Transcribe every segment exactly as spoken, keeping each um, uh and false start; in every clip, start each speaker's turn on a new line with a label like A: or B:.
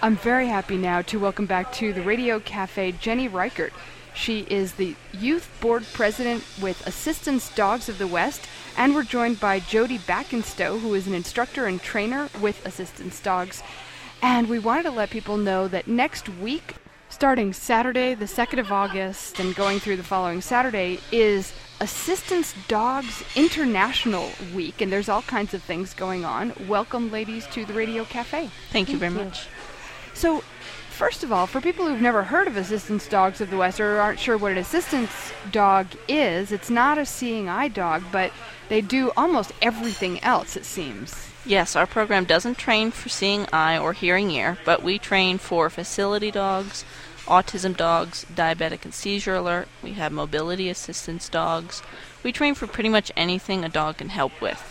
A: I'm very happy now to welcome back to the Radio Cafe Jenny Reichert. She is the Youth Board President with Assistance Dogs of the West, and we're joined by Jody Backenstow, who is an instructor and trainer with Assistance Dogs. And we wanted to let people know that next week, starting Saturday, the second of August, and going through the following Saturday, is Assistance Dogs International Week, and there's all kinds of things going on. Welcome, ladies, to the Radio Cafe.
B: Thank you very much.
A: So, first of all, for people who've never heard of Assistance Dogs of the West or aren't sure what an assistance dog is, it's not a seeing eye dog, but they do almost everything else, it seems.
B: Yes, our program doesn't train for seeing eye or hearing ear, but we train for facility dogs, autism dogs, diabetic and seizure alert. We have mobility assistance dogs. We train for pretty much anything a dog can help with.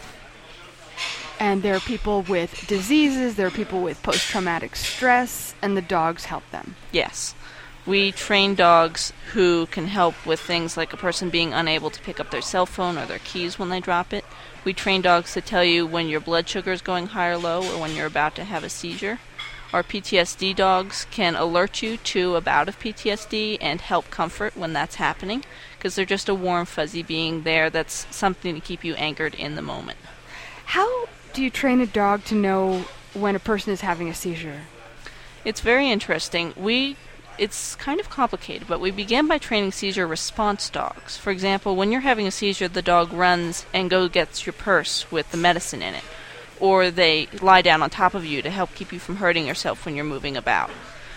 A: And there are people with diseases, there are people with post-traumatic stress, and the dogs help them.
B: Yes. We train dogs who can help with things like a person being unable to pick up their cell phone or their keys when they drop it. We train dogs to tell you when your blood sugar is going high or low or when you're about to have a seizure. Our P T S D dogs can alert you to a bout of P T S D and help comfort when that's happening, because they're just a warm, fuzzy being there that's something to keep you anchored in the moment.
A: How do you train a dog to know when a person is having a seizure?
B: It's very interesting. We, it's kind of complicated, but we begin by training seizure response dogs. For example, when you're having a seizure, the dog runs and go gets your purse with the medicine in it, or they lie down on top of you to help keep you from hurting yourself when you're moving about.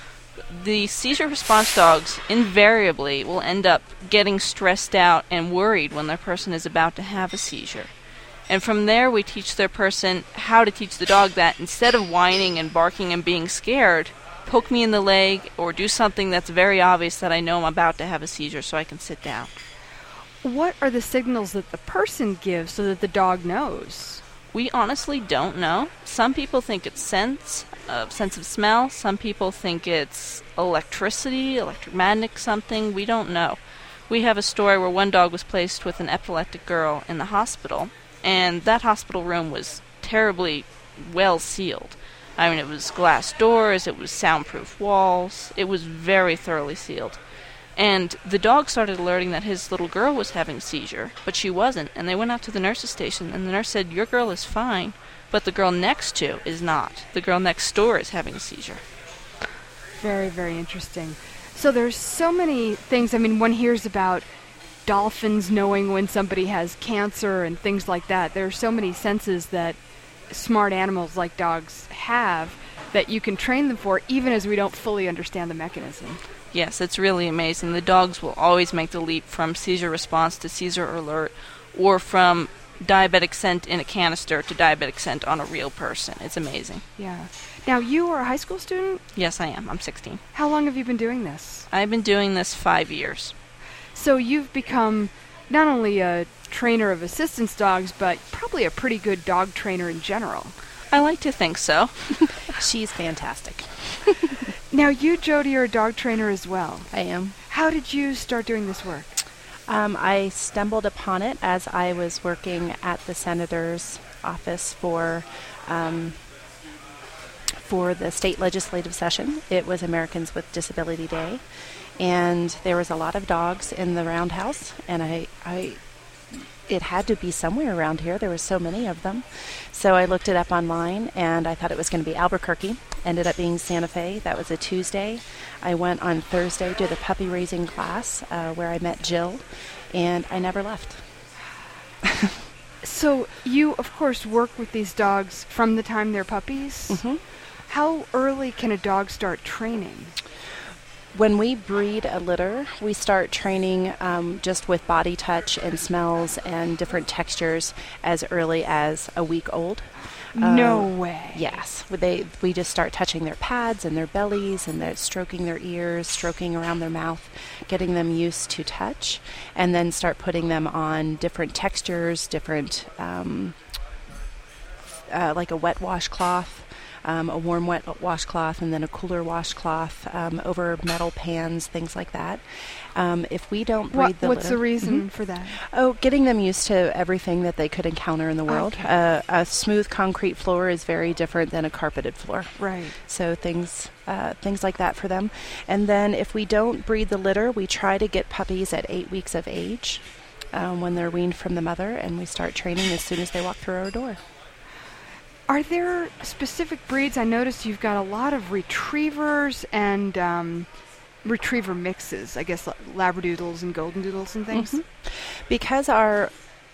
B: The seizure response dogs invariably will end up getting stressed out and worried when their person is about to have a seizure. And from there, we teach their person how to teach the dog that instead of whining and barking and being scared, poke me in the leg or do something that's very obvious that I know I'm about to have a seizure so I can sit down.
A: What are the signals that the person gives so that the dog knows?
B: We honestly don't know. Some people think it's sense, uh, sense of smell. Some people think it's electricity, electromagnetic something. We don't know. We have a story where one dog was placed with an epileptic girl in the hospital, and that hospital room was terribly well sealed. I mean, it was glass doors, it was soundproof walls, it was very thoroughly sealed. And the dog started alerting that his little girl was having a seizure, but she wasn't, and they went out to the nurse's station, and the nurse said, "Your girl is fine, but the girl next to is not. The girl next door is having a seizure."
A: Very, very interesting. So there's so many things. I mean, one hears about dolphins knowing when somebody has cancer and things like that. There are so many senses that smart animals like dogs have that you can train them for, even as we don't fully understand the mechanism.
B: Yes, it's really amazing. The dogs will always make the leap from seizure response to seizure alert, or from diabetic scent in a canister to diabetic scent on a real person. It's amazing.
A: Yeah. Now, you are a high school student?
B: Yes, I am. I'm sixteen.
A: How long have you been doing this?
B: I've been doing this five years.
A: So you've become not only a trainer of assistance dogs, but probably a pretty good dog trainer in general.
B: I like to think so.
C: She's fantastic.
A: Now, you, Jody, are a dog trainer as well.
C: I am.
A: How did you start doing this work?
C: Um, I stumbled upon it as I was working at the senator's office for um, for the state legislative session. It was Americans with Disability Day, and there was a lot of dogs in the roundhouse, and I, I it had to be somewhere around here. There were so many of them. So I looked it up online, and I thought it was going to be Albuquerque. Ended up being Santa Fe. That was a Tuesday. I went on Thursday to the puppy raising class uh, where I met Jill, and I never left.
A: So you, of course, work with these dogs from the time they're puppies.
C: Mm-hmm.
A: How early can a dog start training?
C: When we breed a litter, we start training um, just with body touch and smells and different textures as early as a week old.
A: No
C: um,
A: way.
C: Yes. They, we just start touching their pads and their bellies, and they're stroking their ears, stroking around their mouth, getting them used to touch, and then start putting them on different textures, different, um, uh, like a wet washcloth, um, a warm, wet washcloth, and then a cooler washcloth um, over metal pans, things like that. Um, if we don't breed
A: what,
C: the
A: what's
C: litter,
A: the reason
C: mm-hmm.
A: for that?
C: Oh, getting them used to everything that they could encounter in the world.
A: Okay.
C: Uh, a smooth concrete floor is very different than a carpeted floor.
A: Right.
C: So things uh, things like that for them. And then if we don't breed the litter, we try to get puppies at eight weeks of age um, when they're weaned from the mother, and we start training as soon as they walk through our door.
A: Are there specific breeds? I noticed you've got a lot of retrievers and um, retriever mixes, I guess, like Labradoodles and Golden Doodles and things.
C: Mm-hmm. Because our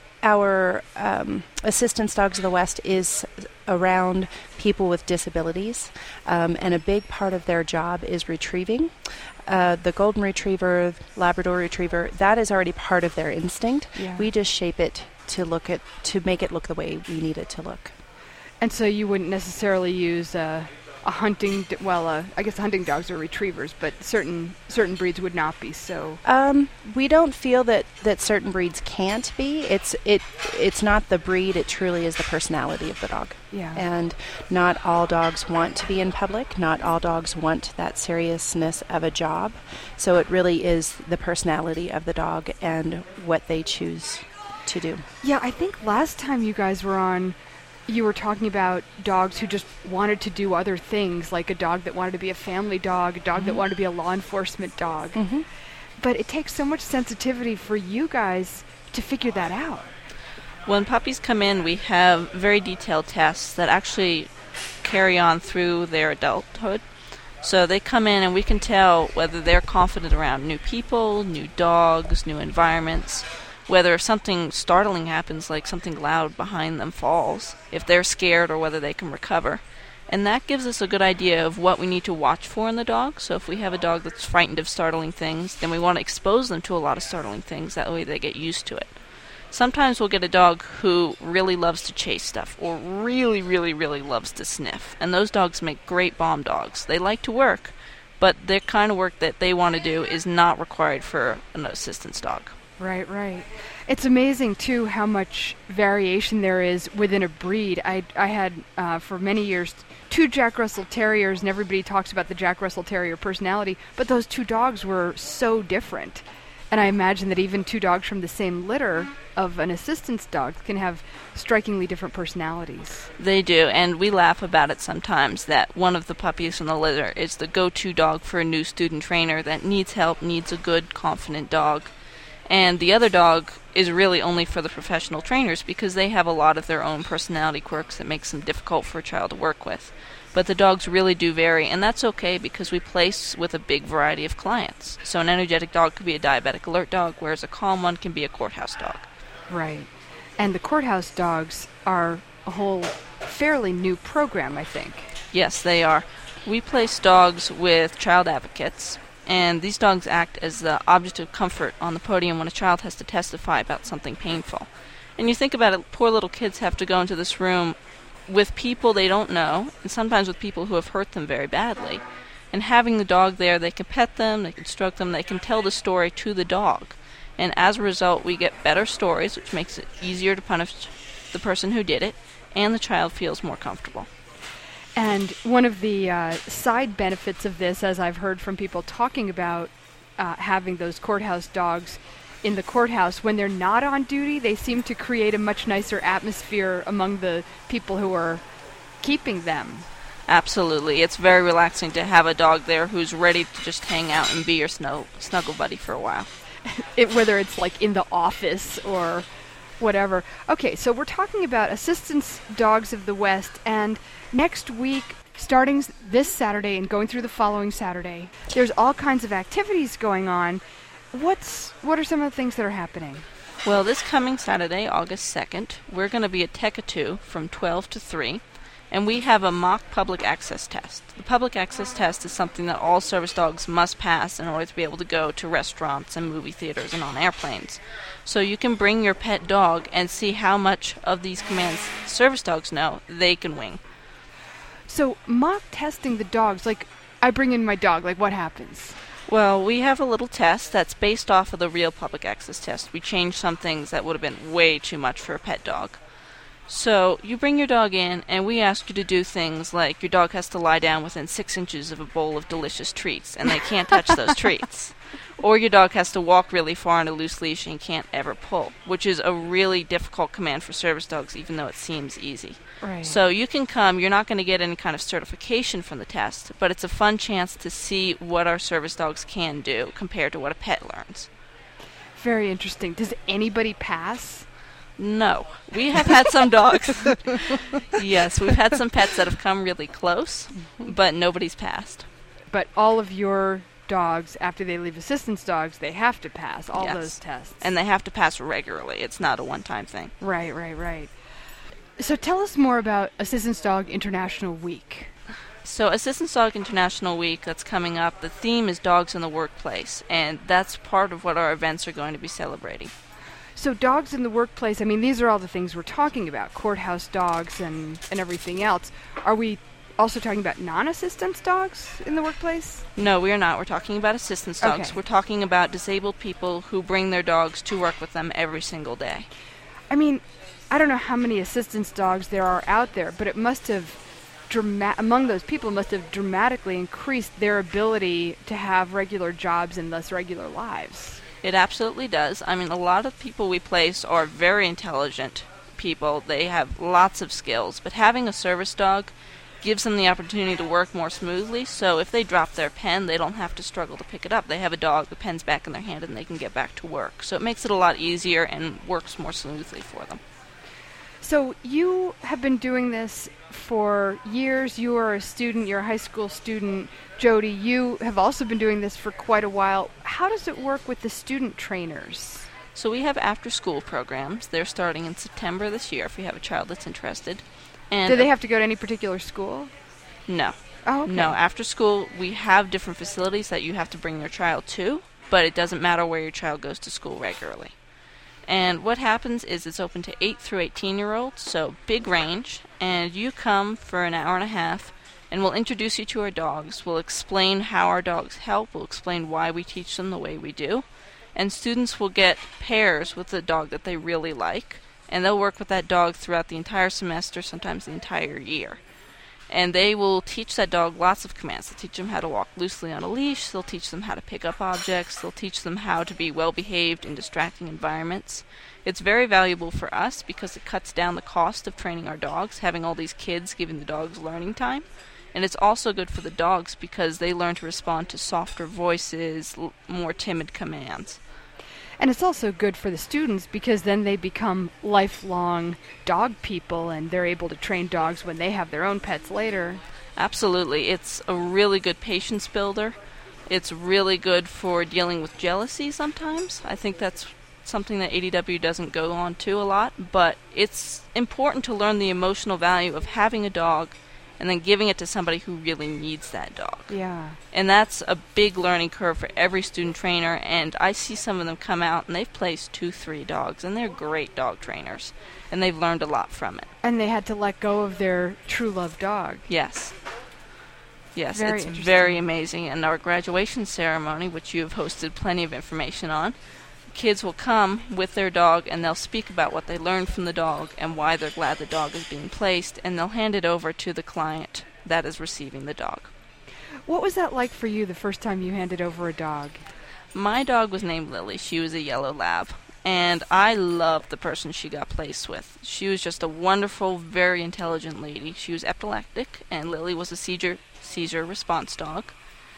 C: our um, assistance dogs of the West is around people with disabilities, um, and a big part of their job is retrieving. Uh, the Golden Retriever, Labrador Retriever, that is already part of their instinct.
A: Yeah.
C: We just shape it to look at to make it look the way we need it to look.
A: And so you wouldn't necessarily use uh, a hunting, d- well, uh, I guess hunting dogs are retrievers, but certain certain breeds would not be so.
C: Um, we don't feel that, that certain breeds can't be. It's it it's not the breed, it truly is the personality of the dog.
A: Yeah.
C: And not all dogs want to be in public. Not all dogs want that seriousness of a job. So it really is the personality of the dog and what they choose to do.
A: Yeah, I think last time you guys were on, you were talking about dogs who just wanted to do other things, like a dog that wanted to be a family dog, a dog
C: Mm-hmm.
A: that wanted to be a law enforcement dog.
C: Mm-hmm.
A: But it takes so much sensitivity for you guys to figure that out.
B: When puppies come in, we have very detailed tests that actually carry on through their adulthood. So they come in and we can tell whether they're confident around new people, new dogs, new environments, whether if something startling happens, like something loud behind them falls, if they're scared or whether they can recover. And that gives us a good idea of what we need to watch for in the dog. So if we have a dog that's frightened of startling things, then we want to expose them to a lot of startling things. That way they get used to it. Sometimes we'll get a dog who really loves to chase stuff or really, really, really loves to sniff. And those dogs make great bomb dogs. They like to work, but the kind of work that they want to do is not required for an assistance dog.
A: Right, right. It's amazing, too, how much variation there is within a breed. I, I had, uh, for many years, two Jack Russell Terriers, and everybody talks about the Jack Russell Terrier personality, but those two dogs were so different. And I imagine that even two dogs from the same litter of an assistance dog can have strikingly different personalities.
B: They do, and we laugh about it sometimes, that one of the puppies in the litter is the go-to dog for a new student trainer that needs help, needs a good, confident dog. And the other dog is really only for the professional trainers because they have a lot of their own personality quirks that makes them difficult for a child to work with. But the dogs really do vary, and that's okay because we place with a big variety of clients. So an energetic dog could be a diabetic alert dog, whereas a calm one can be a courthouse dog.
A: Right. And the courthouse dogs are a whole fairly new program, I think.
B: Yes, they are. We place dogs with child advocates, and these dogs act as the object of comfort on the podium when a child has to testify about something painful. And you think about it, poor little kids have to go into this room with people they don't know, and sometimes with people who have hurt them very badly. And having the dog there, they can pet them, they can stroke them, they can tell the story to the dog. And as a result, we get better stories, which makes it easier to punish the person who did it, and the child feels more comfortable.
A: And one of the uh, side benefits of this, as I've heard from people talking about uh, having those courthouse dogs in the courthouse, when they're not on duty, they seem to create a much nicer atmosphere among the people who are keeping them.
B: Absolutely. It's very relaxing to have a dog there who's ready to just hang out and be your snuggle, snuggle buddy for a while.
A: It, whether it's like in the office or whatever. Okay, so we're talking about Assistance Dogs of the West, and next week, starting this Saturday and going through the following Saturday, there's all kinds of activities going on. What's what are some of the things that are happening?
B: Well, this coming Saturday, August second, we're going to be at Tekatu from twelve to three, and we have a mock public access test. The public access test is something that all service dogs must pass in order to be able to go to restaurants and movie theaters and on airplanes. So you can bring your pet dog and see how much of these commands service dogs know they can wing.
A: So mock testing the dogs, like I bring in my dog, like what happens?
B: Well, we have a little test that's based off of the real public access test. We changed some things that would have been way too much for a pet dog. So you bring your dog in, and we ask you to do things like your dog has to lie down within six inches of a bowl of delicious treats, and they can't touch those treats. Or your dog has to walk really far on a loose leash and can't ever pull, which is a really difficult command for service dogs, even though it seems easy.
A: Right.
B: So you can come, you're not going to get any kind of certification from the test, but it's a fun chance to see what our service dogs can do compared to what a pet learns.
A: Very interesting. Does anybody pass?
B: No. We have had some dogs. Yes, we've had some pets that have come really close, but nobody's passed.
A: But all of your dogs, after they leave assistance dogs, they have to pass all
B: Yes.
A: those tests.
B: And they have to pass regularly. It's not a one-time thing.
A: Right, right, right. So tell us more about Assistance Dog International Week.
B: So Assistance Dog International Week that's coming up, the theme is Dogs in the Workplace, and that's part of what our events are going to be celebrating.
A: So dogs in the workplace, I mean, these are all the things we're talking about, courthouse dogs and, and everything else. Are we also talking about non-assistance dogs in the workplace?
B: No, we are not. We're talking about assistance dogs.
A: Okay.
B: We're talking about disabled people who bring their dogs to work with them every single day.
A: I mean, I don't know how many assistance dogs there are out there, but it must have, drama- among those people, must have dramatically increased their ability to have regular jobs and thus regular lives.
B: It absolutely does. I mean, a lot of people we place are very intelligent people. They have lots of skills, but having a service dog gives them the opportunity to work more smoothly, so if they drop their pen, they don't have to struggle to pick it up. They have a dog, the pen's back in their hand, and they can get back to work. So it makes it a lot easier and works more smoothly for them.
A: So you have been doing this for years. You are a student. You're a high school student. Jody, you have also been doing this for quite a while. How does it work with the student trainers?
B: So we have after-school programs. They're starting in September this year if you have a child that's interested. And
A: Do they have to go to any particular school?
B: No.
A: Oh, okay.
B: No, after school we have different facilities that you have to bring your child to, but it doesn't matter where your child goes to school regularly. And what happens is it's open to eight through eighteen-year-olds, so big range, and you come for an hour and a half, and we'll introduce you to our dogs. We'll explain how our dogs help. We'll explain why we teach them the way we do. And students will get pairs with the dog that they really like, and they'll work with that dog throughout the entire semester, sometimes the entire year. And they will teach that dog lots of commands. They'll teach them how to walk loosely on a leash. They'll teach them how to pick up objects. They'll teach them how to be well-behaved in distracting environments. It's very valuable for us because it cuts down the cost of training our dogs, having all these kids giving the dogs learning time. And it's also good for the dogs because they learn to respond to softer voices, l- more timid commands.
A: And it's also good for the students because then they become lifelong dog people and they're able to train dogs when they have their own pets later.
B: Absolutely. It's a really good patience builder. It's really good for dealing with jealousy sometimes. I think that's something that A D W doesn't go on to a lot, but it's important to learn the emotional value of having a dog and then giving it to somebody who really needs that dog.
A: Yeah.
B: And that's a big learning curve for every student trainer, and I see some of them come out and they've placed two, three dogs, and they're great dog trainers, and they've learned a lot from it.
A: And they had to let go of their true love dog.
B: Yes. Yes,
A: Very
B: it's
A: interesting.
B: very amazing. And our graduation ceremony, which you have hosted plenty of information on, kids will come with their dog and they'll speak about what they learned from the dog and why they're glad the dog is being placed, and they'll hand it over to the client that is receiving the dog.
A: What was that like for you the first time you handed over a dog?
B: My dog was named Lily. She was a yellow lab, and I loved the person she got placed with. She was just a wonderful, very intelligent lady. She was epileptic, and Lily was a seizure seizure response dog.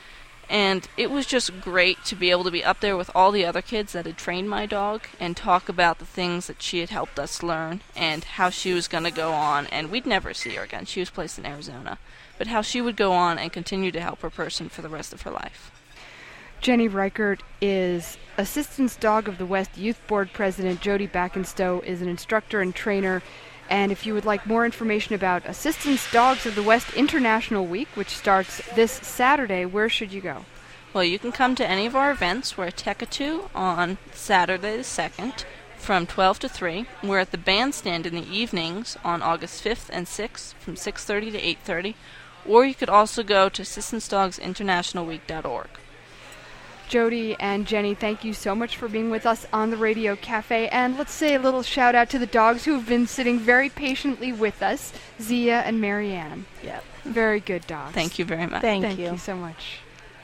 B: And it was just great to be able to be up there with all the other kids that had trained my dog and talk about the things that she had helped us learn and how she was going to go on. And we'd never see her again. She was placed in Arizona. But how she would go on and continue to help her person for the rest of her life.
A: Jenny Reichert is Assistance Dog of the West Youth Board President. Jody Backenstow is an instructor and trainer. And if you would like more information about Assistance Dogs of the West International Week, which starts this Saturday, where should you go?
B: Well, you can come to any of our events. We're at Tekatu on Saturday the second from twelve to three. We're at the bandstand in the evenings on August fifth and sixth from six thirty to eight thirty. Or you could also go to assistance dogs international week dot org.
A: Jody and Jenny, thank you so much for being with us on the Radio Cafe. And let's say a little shout out to the dogs who have been sitting very patiently with us, Zia and Marianne.
C: Yep.
A: Very good dogs.
B: Thank you very much.
C: Thank,
A: Thank
C: you.
A: you so much.